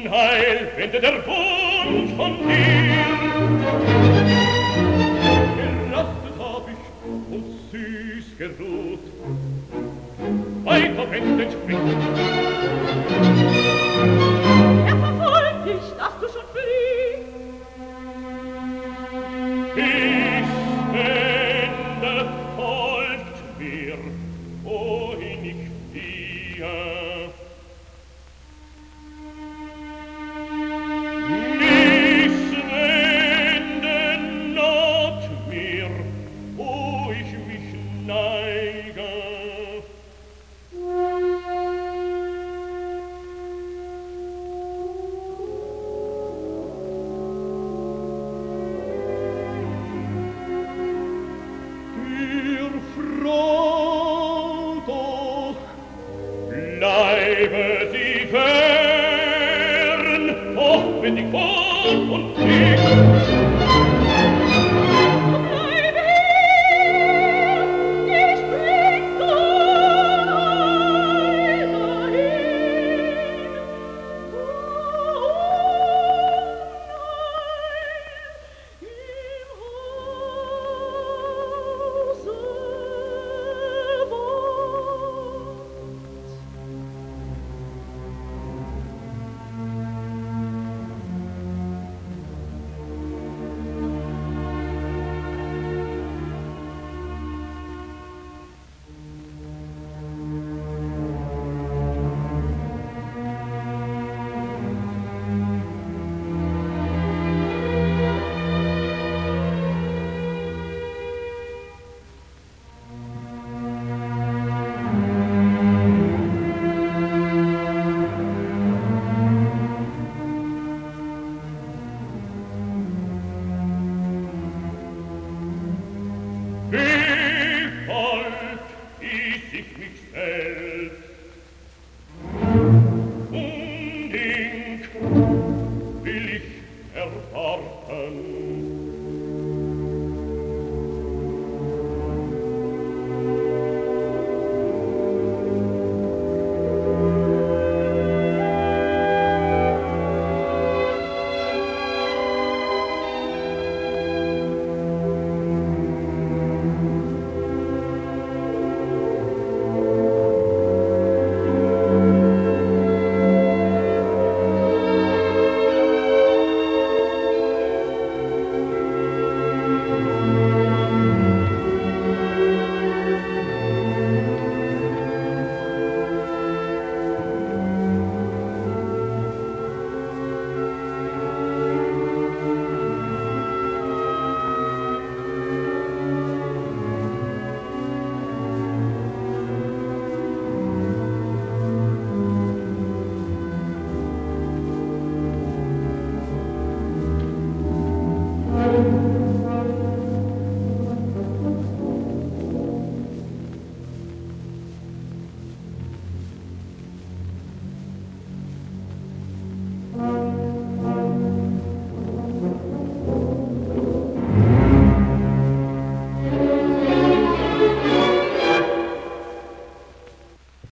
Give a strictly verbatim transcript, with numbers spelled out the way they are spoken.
Unheil wende der Wunsch von dir. Gerastet hab ich und süß geruht, weiter wendend springt. Er verfolgt dich, dass du schon fliehst. Ich wende, folgt mir, wohin ich fliehe. Mich wende naht mir, wo ich mich neige. Frau doch, bleibe sie fern, doch wenn ich fort und flieg.